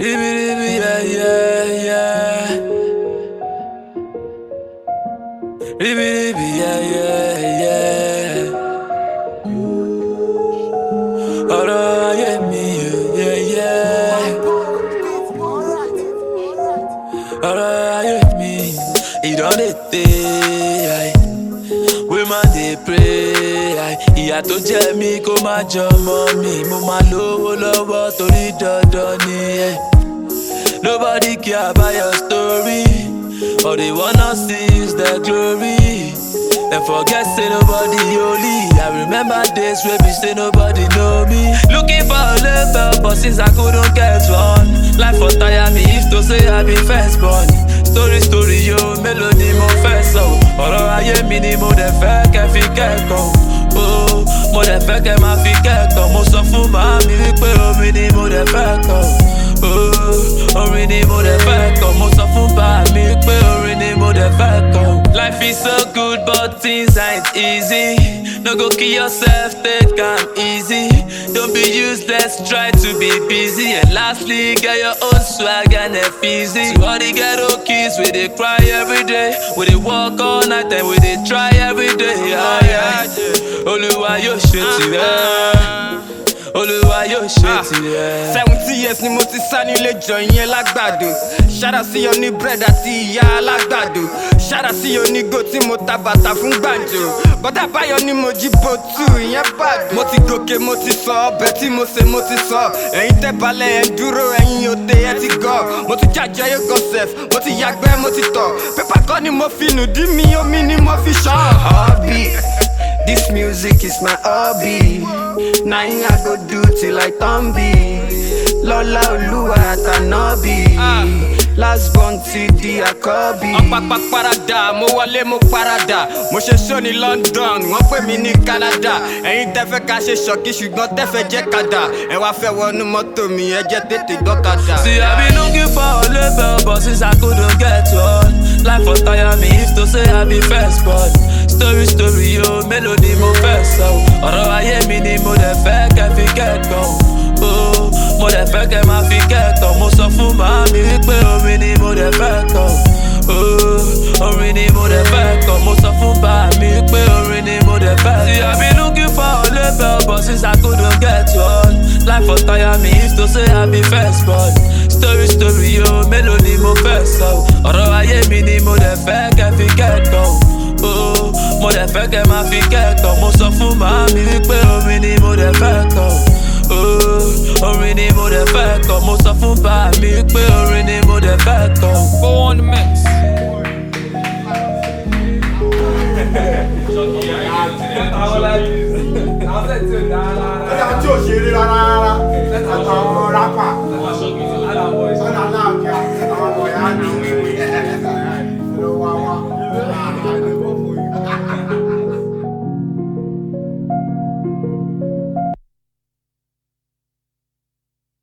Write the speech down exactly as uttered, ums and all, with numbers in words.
yeah, yeah, yeah. Yeah, yeah, yeah. Ọ̀rọ̀ ayé mi, yeah, yeah. Ọ̀rọ̀ ayé mi, it don dey tey. We man dey pray. Ìyà tó jẹ mí kó má jọmọ mi. Mo máa lówó lọ́wọ́ torí dandan ni. Nobody care about your story. All they wanna see is the glory. And forget say nobody holy. I remember days where we say nobody know me. Looking for a label, but since I couldn't get one, life for tire me if to say I be first born. Story story yo, melody mo fẹ́ sọ. Ọ̀rọ̀ ayé mi ni mo dẹ̀ fẹ́ kẹ́ fi kẹ́kọ̀ọ́. Oh, mo dẹ̀ fẹ́ kẹ́ máa fi kẹ́kọ̀ọ́. Mo sọ fún màámi wípé orin ni mo dẹ̀ fẹ́ kọ. Oh, orin ni mo dẹ̀ fẹ́ kọ. Mo sọ fún bàámi wípé orin ni mo dẹ̀ fẹ́ kọ. Life is so good but things ain't easy. No go kill yourself, take am easy. Don't be useless, try to be busy. And lastly, get your own swag and F easy. To all the ghetto kids, we dey cry every day. We dey work all night and we dey try every day. Yeah, yeah. Olúwa yóò ṣe tirẹ̀. Olúwa yóò ṣe tirẹ̀. seventy years ni mo ti sá nílé jọ ìyẹn lágbàdo. Ṣáda sí oní bread àti ìyá alágbàdo. Ṣáda sí onígò tí mo ta bàtà fún gbàǹjo. Bọ́dà báyọ̀ ni mo jí bòtú ìyẹn bàdó. Mo ti gòkè mo ti sọ ọbẹ̀ tí mo ṣe mo ti sọ. Ẹ̀yin tẹ́ balẹ̀ ẹ̀ dúró ẹ̀yin òde ẹ̀ ti gọ̀. Mo ti jàjẹ́ yóò gọ sef, mo ti yàgbẹ́ mo ti tọ̀. Pépà kọ́ ni mo fi nù dí mi omi ni mo fi ṣọ́. Hobby, this music is my hobby. Nothing I go do till I turn big. Lola Oluwa Atanobi. Last born T D Akobi. Ọ̀pápá parada, mo wọlé mo parada. Mo ṣe show ní London, wọ́n pè mí ní Canada. Ẹ̀yin tẹ́ fẹ́ ká ṣe ṣọ́kí ṣùgbọ́n tẹ́ fẹ́ jẹ́ kàdà. Ẹ wá fẹ́ wọnú mọ́tò mi, ẹ jẹ́ tètè gbọ́kadà. See, I been looking for a label, but since I couldn't get one, life for tire me if to say I be first born. Story story yo, melody mo fẹ́ sọ. Ọ̀rọ̀ ayé mi ni mo dẹ̀ fẹ́ kẹ́ fi kẹ́kọ̀ọ́. Oh, mo dẹ̀ fẹ́ kẹ́ máa fi kẹ́kọ̀ọ́. Mo sọ fún màámi wípé orin ni mo dẹ̀ fẹ́ kọ. Oh, orin ni mo dẹ̀ fẹ́ kọ. Mo sọ fún bàámi wípé orin ni mo dẹ̀ fẹ́ kọ. See, I been looking for a label, but since I couldn't get one, life for tire me if to say I be first born. Story story yo, melody mo fẹ́ sọ. Ọ̀rọ̀ ayé mi ni mo dẹ̀ fẹ́ kẹ́ fi kẹ́kọ̀ọ́. Oh, mo dẹ̀ fẹ́ kẹ́ máa fi kẹ́kọ̀ọ́. Mo sọ fún màámi wípé orin ni mo dẹ̀ fẹ́ kọ. Oh, orin ni mo dẹ̀ fẹ́ kọ. Mo sọ fún bàámi wípé orin ni mo dẹ̀ fẹ́ kọ. Go on the mix. Ọjà tí ò ṣeré rárá rárá. Àtàwọn rápà. Sọ́nà aláàbíà. Àwọn ọmọ ìyá ni. Ló wá wá.